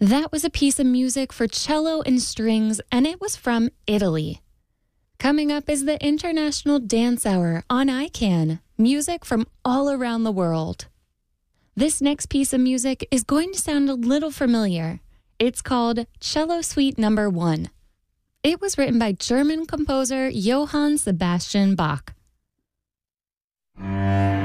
That was a piece of music for cello and strings, and it was from Italy. Coming up is the International Dance Hour on ICANN, music from all around the world. This next piece of music is going to sound a little familiar. It's called Cello Suite No. 1. It was written by German composer Johann Sebastian Bach.